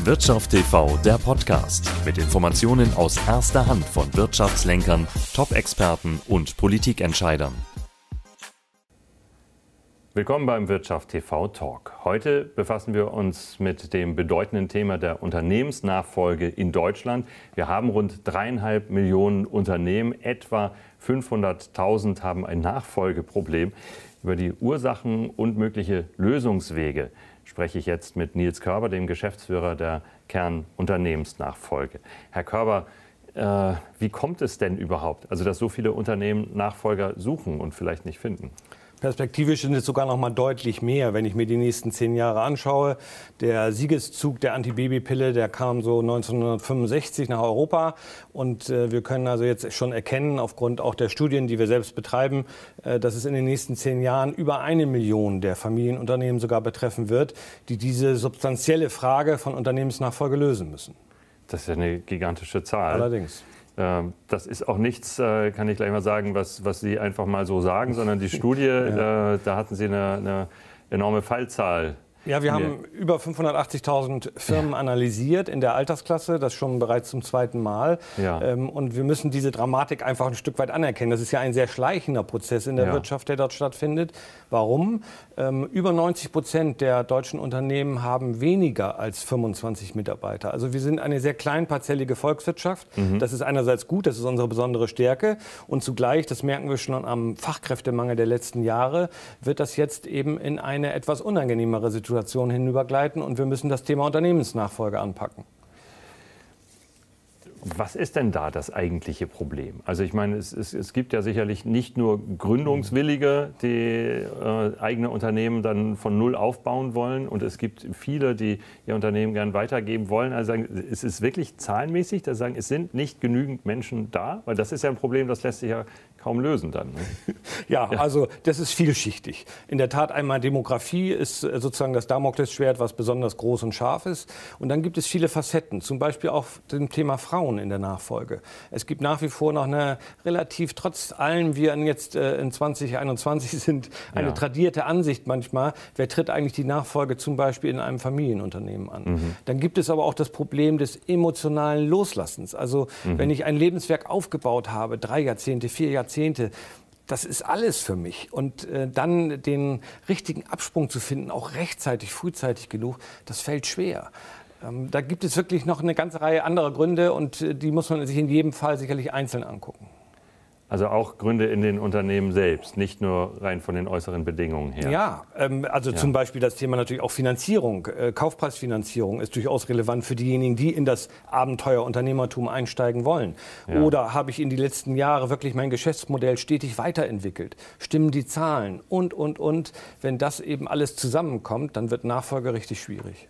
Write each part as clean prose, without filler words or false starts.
Wirtschaft TV, der Podcast mit Informationen aus erster Hand von Wirtschaftslenkern, Top-Experten und Politikentscheidern. Willkommen beim Wirtschaft TV Talk. Heute befassen wir uns mit dem bedeutenden Thema der Unternehmensnachfolge in Deutschland. Wir haben rund 3,5 Millionen Unternehmen, etwa 500.000 haben ein Nachfolgeproblem. Über die Ursachen und mögliche Lösungswege spreche ich jetzt mit Nils Körber, dem Geschäftsführer der Kern Unternehmensnachfolge. Herr Körber, wie kommt es denn überhaupt, also dass so viele Unternehmen Nachfolger suchen und vielleicht nicht finden? Perspektivisch sind es sogar noch mal deutlich mehr, wenn ich mir die nächsten 10 Jahre anschaue. Der Siegeszug der Antibabypille, der kam so 1965 nach Europa. Und wir können also jetzt schon erkennen, aufgrund auch der Studien, die wir selbst betreiben, dass es in den nächsten 10 Jahren über 1 Million der Familienunternehmen sogar betreffen wird, die diese substanzielle Frage von Unternehmensnachfolge lösen müssen. Das ist ja eine gigantische Zahl. Allerdings. Das ist auch nichts, kann ich gleich mal sagen, was Sie einfach mal so sagen, sondern die Studie, da hatten Sie eine enorme Fallzahl. Ja, wir haben über 580.000 Firmen analysiert in der Altersklasse, das schon bereits zum 2. Mal. Ja. Und wir müssen diese Dramatik einfach ein Stück weit anerkennen. Das ist ja ein sehr schleichender Prozess in der Wirtschaft, der dort stattfindet. Warum? Über 90% der deutschen Unternehmen haben weniger als 25 Mitarbeiter. Also wir sind eine sehr kleinparzellige Volkswirtschaft. Das ist einerseits gut, das ist unsere besondere Stärke. Und zugleich, das merken wir schon am Fachkräftemangel der letzten Jahre, wird das jetzt eben in eine etwas unangenehmere Situation hinübergleiten und wir müssen das Thema Unternehmensnachfolge anpacken. Was ist denn da das eigentliche Problem? Also ich meine, es gibt ja sicherlich nicht nur Gründungswillige, die eigene Unternehmen dann von Null aufbauen wollen, und es gibt viele, die ihr Unternehmen gern weitergeben wollen. Also sagen, es ist wirklich zahlenmäßig, dass sagen, es sind nicht genügend Menschen da, weil das ist ja ein Problem, das lässt sich ja kaum lösen dann. Ne? Ja, also das ist vielschichtig. In der Tat einmal Demografie ist sozusagen das Damoklesschwert, was besonders groß und scharf ist. Und dann gibt es viele Facetten, zum Beispiel auch dem Thema Frauen in der Nachfolge. Es gibt nach wie vor noch eine relativ, trotz allem wir jetzt in 2021 sind, eine tradierte Ansicht manchmal, wer tritt eigentlich die Nachfolge zum Beispiel in einem Familienunternehmen an. Dann gibt es aber auch das Problem des emotionalen Loslassens. Also wenn ich ein Lebenswerk aufgebaut habe, 3 Jahrzehnte, 4 Jahrzehnte, das ist alles für mich. Und dann den richtigen Absprung zu finden, auch rechtzeitig, frühzeitig genug, das fällt schwer. Da gibt es wirklich noch eine ganze Reihe anderer Gründe und die muss man sich in jedem Fall sicherlich einzeln angucken. Also auch Gründe in den Unternehmen selbst, nicht nur rein von den äußeren Bedingungen her. Ja, zum Beispiel das Thema natürlich auch Finanzierung. Kaufpreisfinanzierung ist durchaus relevant für diejenigen, die in das Abenteuer Unternehmertum einsteigen wollen. Ja. Oder habe ich in die letzten Jahre wirklich mein Geschäftsmodell stetig weiterentwickelt? Stimmen die Zahlen? Und. Wenn das eben alles zusammenkommt, dann wird Nachfolge richtig schwierig.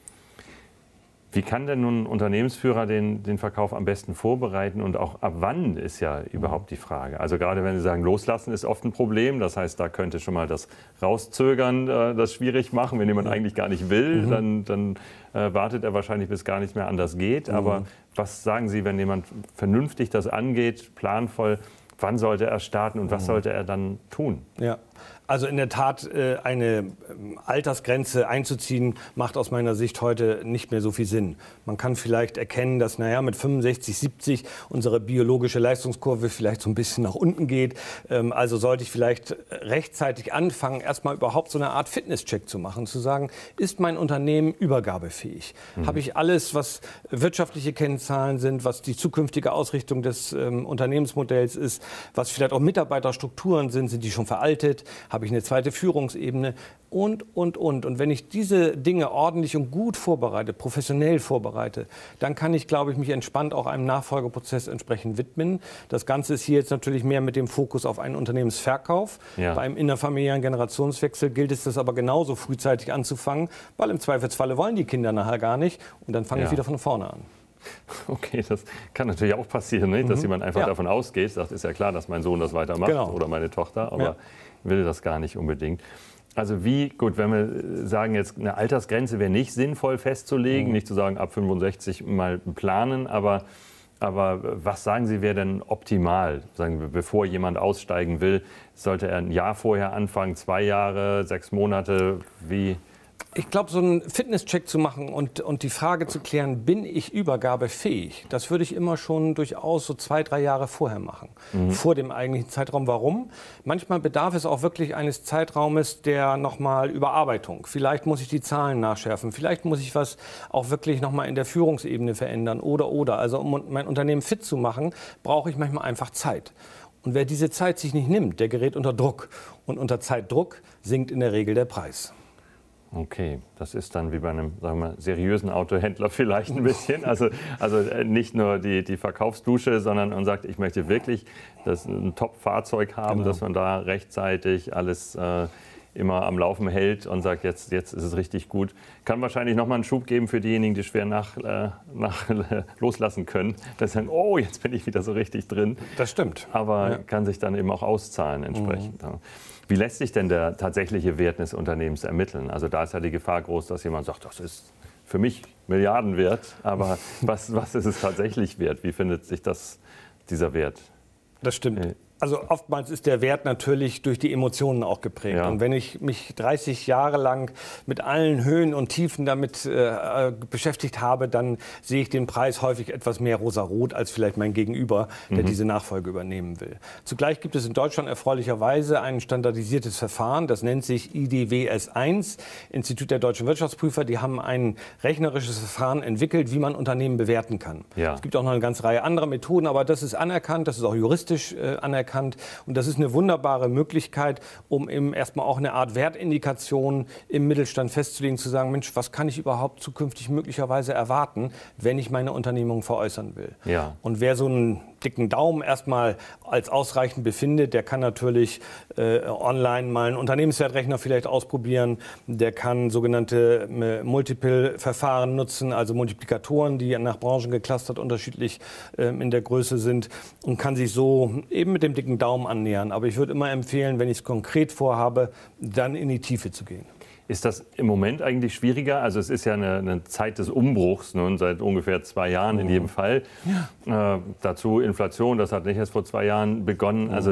Wie kann denn nun ein Unternehmensführer den Verkauf am besten vorbereiten und auch ab wann ist ja überhaupt die Frage? Also gerade wenn Sie sagen, loslassen ist oft ein Problem, das heißt, da könnte schon mal das Rauszögern das schwierig machen. Wenn jemand eigentlich gar nicht will, dann wartet er wahrscheinlich, bis gar nicht mehr anders geht. Aber was sagen Sie, wenn jemand vernünftig das angeht, planvoll, wann sollte er starten und was sollte er dann tun? Ja. Also in der Tat, eine Altersgrenze einzuziehen, macht aus meiner Sicht heute nicht mehr so viel Sinn. Man kann vielleicht erkennen, dass mit 65, 70 unsere biologische Leistungskurve vielleicht so ein bisschen nach unten geht. Also sollte ich vielleicht rechtzeitig anfangen, erstmal überhaupt so eine Art Fitnesscheck zu machen, zu sagen, ist mein Unternehmen übergabefähig? Habe ich alles, was wirtschaftliche Kennzahlen sind, was die zukünftige Ausrichtung des Unternehmensmodells ist, was vielleicht auch Mitarbeiterstrukturen sind die schon veraltet? Habe ich eine zweite Führungsebene und. Und wenn ich diese Dinge ordentlich und gut vorbereite, professionell vorbereite, dann kann ich, glaube ich, mich entspannt auch einem Nachfolgeprozess entsprechend widmen. Das Ganze ist hier jetzt natürlich mehr mit dem Fokus auf einen Unternehmensverkauf. Ja. Bei einem innerfamiliären Generationswechsel gilt es, das aber genauso frühzeitig anzufangen, weil im Zweifelsfalle wollen die Kinder nachher gar nicht und dann fange ich wieder von vorne an. Okay, das kann natürlich auch passieren, nicht? Dass jemand einfach davon ausgeht, sagt, ist ja klar, dass mein Sohn das weitermacht oder meine Tochter, aber will das gar nicht unbedingt. Also gut, wenn wir sagen, jetzt eine Altersgrenze wäre nicht sinnvoll festzulegen, nicht zu sagen, ab 65 mal planen, aber was sagen Sie, wäre denn optimal? Sagen wir, bevor jemand aussteigen will, sollte er ein Jahr vorher anfangen, 2 Jahre, 6 Monate, wie Ich glaube, so einen Fitnesscheck zu machen und die Frage zu klären, bin ich übergabefähig, das würde ich immer schon durchaus so 2, 3 Jahre vorher machen, vor dem eigentlichen Zeitraum. Warum? Manchmal bedarf es auch wirklich eines Zeitraumes der nochmal Überarbeitung. Vielleicht muss ich die Zahlen nachschärfen, vielleicht muss ich was auch wirklich nochmal in der Führungsebene verändern oder. Also um mein Unternehmen fit zu machen, brauche ich manchmal einfach Zeit. Und wer diese Zeit sich nicht nimmt, der gerät unter Druck. Und unter Zeitdruck sinkt in der Regel der Preis. Okay, das ist dann wie bei einem, sagen wir mal, seriösen Autohändler vielleicht ein bisschen. Also nicht nur die Verkaufsdusche, sondern man sagt, ich möchte wirklich ein Top-Fahrzeug haben, dass man da rechtzeitig alles immer am Laufen hält und sagt, jetzt ist es richtig gut. Kann wahrscheinlich noch mal einen Schub geben für diejenigen, die schwer loslassen können. Dass sagen, oh, jetzt bin ich wieder so richtig drin. Das stimmt. Aber kann sich dann eben auch auszahlen entsprechend. Wie lässt sich denn der tatsächliche Wert des Unternehmens ermitteln? Also da ist ja die Gefahr groß, dass jemand sagt, das ist für mich Milliarden wert. Aber was ist es tatsächlich wert? Wie findet sich dieser Wert? Das stimmt. Also oftmals ist der Wert natürlich durch die Emotionen auch geprägt. Ja. Und wenn ich mich 30 Jahre lang mit allen Höhen und Tiefen damit beschäftigt habe, dann sehe ich den Preis häufig etwas mehr rosarot als vielleicht mein Gegenüber, der diese Nachfolge übernehmen will. Zugleich gibt es in Deutschland erfreulicherweise ein standardisiertes Verfahren, das nennt sich IDWS 1, Institut der Deutschen Wirtschaftsprüfer. Die haben ein rechnerisches Verfahren entwickelt, wie man Unternehmen bewerten kann. Ja. Es gibt auch noch eine ganze Reihe anderer Methoden, aber das ist anerkannt, das ist auch juristisch anerkannt. Und das ist eine wunderbare Möglichkeit, um eben erstmal auch eine Art Wertindikation im Mittelstand festzulegen, zu sagen, Mensch, was kann ich überhaupt zukünftig möglicherweise erwarten, wenn ich meine Unternehmung veräußern will. Ja. Und wer so einen dicken Daumen erstmal als ausreichend befindet, der kann natürlich online mal einen Unternehmenswertrechner vielleicht ausprobieren. Der kann sogenannte Multiple-Verfahren nutzen, also Multiplikatoren, die nach Branchen geclustert unterschiedlich in der Größe sind und kann sich so eben mit dem dicken Daumen annähern. Aber ich würde immer empfehlen, wenn ich es konkret vorhabe, dann in die Tiefe zu gehen. Ist das im Moment eigentlich schwieriger? Also es ist ja eine Zeit des Umbruchs nun, seit ungefähr 2 Jahren in jedem Fall. Ja. Dazu Inflation, das hat nicht erst vor 2 Jahren begonnen. Also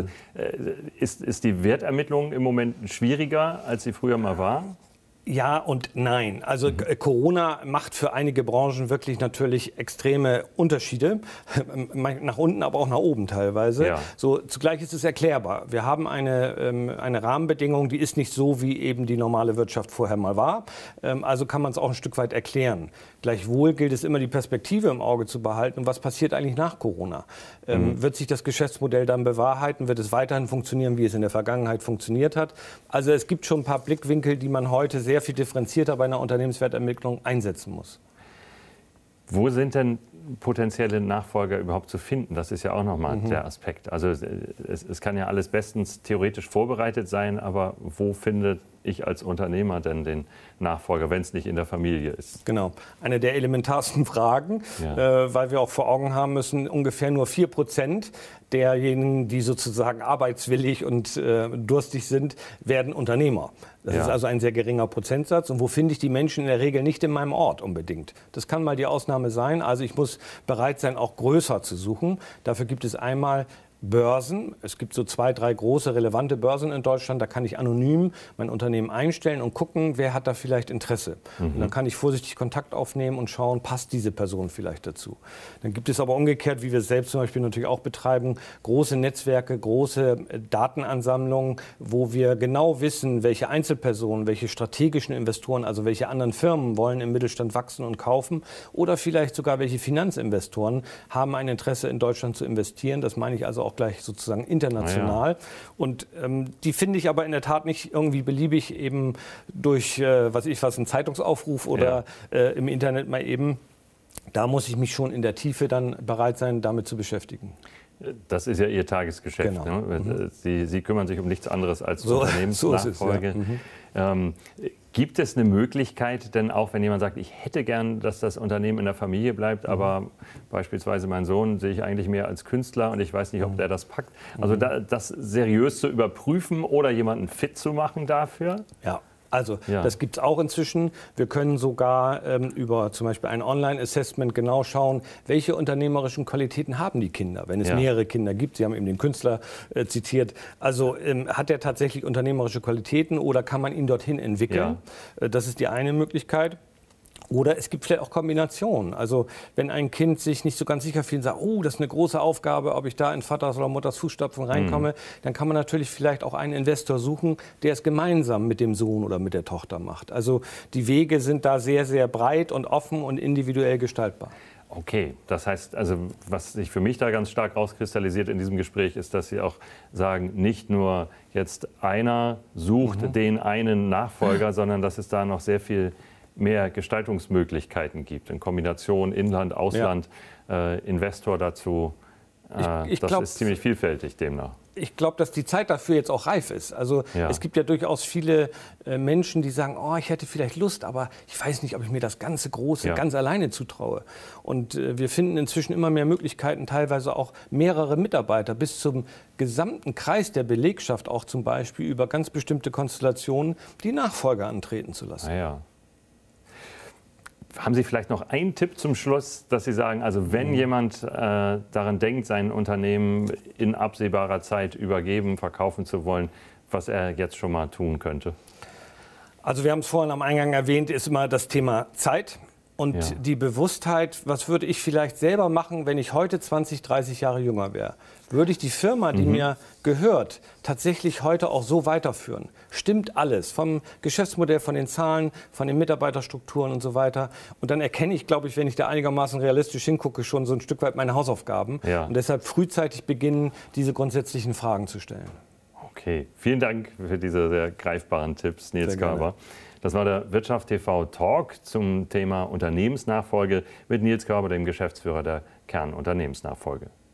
ist die Wertermittlung im Moment schwieriger, als sie früher mal war? Ja und nein. Also Corona macht für einige Branchen wirklich natürlich extreme Unterschiede. Nach unten, aber auch nach oben teilweise. Ja. So, zugleich ist es erklärbar. Wir haben eine Rahmenbedingung, die ist nicht so, wie eben die normale Wirtschaft vorher mal war. Also kann man es auch ein Stück weit erklären. Gleichwohl gilt es immer, die Perspektive im Auge zu behalten. Und was passiert eigentlich nach Corona? Wird sich das Geschäftsmodell dann bewahrheiten? Wird es weiterhin funktionieren, wie es in der Vergangenheit funktioniert hat? Also es gibt schon ein paar Blickwinkel, die man heute sehr viel differenzierter bei einer Unternehmenswertermittlung einsetzen muss. Wo sind denn potenzielle Nachfolger überhaupt zu finden? Das ist ja auch nochmal der Aspekt. Also es kann ja alles bestens theoretisch vorbereitet sein, aber wo finde ich als Unternehmer denn den Nachfolger, wenn es nicht in der Familie ist? Genau. Eine der elementarsten Fragen, weil wir auch vor Augen haben müssen, ungefähr nur 4% derjenigen, die sozusagen arbeitswillig und durstig sind, werden Unternehmer. Das ist also ein sehr geringer Prozentsatz. Und wo finde ich die Menschen in der Regel nicht in meinem Ort unbedingt? Das kann mal die Ausnahme sein. Also ich muss bereit sein, auch größer zu suchen. Dafür gibt es einmal Börsen. Es gibt so 2, 3 große relevante Börsen in Deutschland. Da kann ich anonym mein Unternehmen einstellen und gucken, wer hat da vielleicht Interesse. Und dann kann ich vorsichtig Kontakt aufnehmen und schauen, passt diese Person vielleicht dazu. Dann gibt es aber umgekehrt, wie wir es selbst zum Beispiel natürlich auch betreiben, große Netzwerke, große Datenansammlungen, wo wir genau wissen, welche Einzelpersonen, welche strategischen Investoren, also welche anderen Firmen wollen im Mittelstand wachsen und kaufen oder vielleicht sogar welche Finanzinvestoren haben ein Interesse in Deutschland zu investieren. Das meine ich also auch gleich sozusagen international. Und die finde ich aber in der Tat nicht irgendwie beliebig eben durch, einen Zeitungsaufruf oder im Internet mal eben. Da muss ich mich schon in der Tiefe dann bereit sein, damit zu beschäftigen. Das ist ja Ihr Tagesgeschäft. Genau. Ne? Sie kümmern sich um nichts anderes als Unternehmensnachfolge. Gibt es eine Möglichkeit, denn auch wenn jemand sagt, ich hätte gern, dass das Unternehmen in der Familie bleibt, aber beispielsweise mein Sohn sehe ich eigentlich mehr als Künstler und ich weiß nicht, ob der das packt. Also das seriös zu überprüfen oder jemanden fit zu machen dafür? Ja. Also Ja. das gibt es auch inzwischen. Wir können sogar über zum Beispiel ein Online-Assessment genau schauen, welche unternehmerischen Qualitäten haben die Kinder, wenn es mehrere Kinder gibt. Sie haben eben den Künstler zitiert. Also hat er tatsächlich unternehmerische Qualitäten oder kann man ihn dorthin entwickeln? Ja. Das ist die eine Möglichkeit. Oder es gibt vielleicht auch Kombinationen. Also wenn ein Kind sich nicht so ganz sicher fühlt und sagt, oh, das ist eine große Aufgabe, ob ich da in Vaters oder Mutters Fußstapfen reinkomme, dann kann man natürlich vielleicht auch einen Investor suchen, der es gemeinsam mit dem Sohn oder mit der Tochter macht. Also die Wege sind da sehr, sehr breit und offen und individuell gestaltbar. Okay, das heißt, also was sich für mich da ganz stark rauskristallisiert in diesem Gespräch ist, dass Sie auch sagen, nicht nur jetzt einer sucht den einen Nachfolger, sondern dass es da noch sehr viel mehr Gestaltungsmöglichkeiten gibt, in Kombination Inland, Ausland, Investor dazu. Das ist ziemlich vielfältig demnach. Ich glaube, dass die Zeit dafür jetzt auch reif ist. Also es gibt ja durchaus viele Menschen, die sagen, oh, ich hätte vielleicht Lust, aber ich weiß nicht, ob ich mir das ganze Große ganz alleine zutraue. Und wir finden inzwischen immer mehr Möglichkeiten, teilweise auch mehrere Mitarbeiter bis zum gesamten Kreis der Belegschaft auch zum Beispiel über ganz bestimmte Konstellationen die Nachfolger antreten zu lassen. Ja. Haben Sie vielleicht noch einen Tipp zum Schluss, dass Sie sagen, also wenn jemand daran denkt, sein Unternehmen in absehbarer Zeit übergeben, verkaufen zu wollen, was er jetzt schon mal tun könnte? Also wir haben es vorhin am Eingang erwähnt, ist immer das Thema Zeit. Und die Bewusstheit, was würde ich vielleicht selber machen, wenn ich heute 20, 30 Jahre jünger wäre? Würde ich die Firma, die mir gehört, tatsächlich heute auch so weiterführen? Stimmt alles, vom Geschäftsmodell, von den Zahlen, von den Mitarbeiterstrukturen und so weiter. Und dann erkenne ich, glaube ich, wenn ich da einigermaßen realistisch hingucke, schon so ein Stück weit meine Hausaufgaben. Ja. Und deshalb frühzeitig beginnen, diese grundsätzlichen Fragen zu stellen. Okay, vielen Dank für diese sehr greifbaren Tipps, Nils Körber. Das war der Wirtschaft TV Talk zum Thema Unternehmensnachfolge mit Nils Körber, dem Geschäftsführer der Kern Unternehmensnachfolge.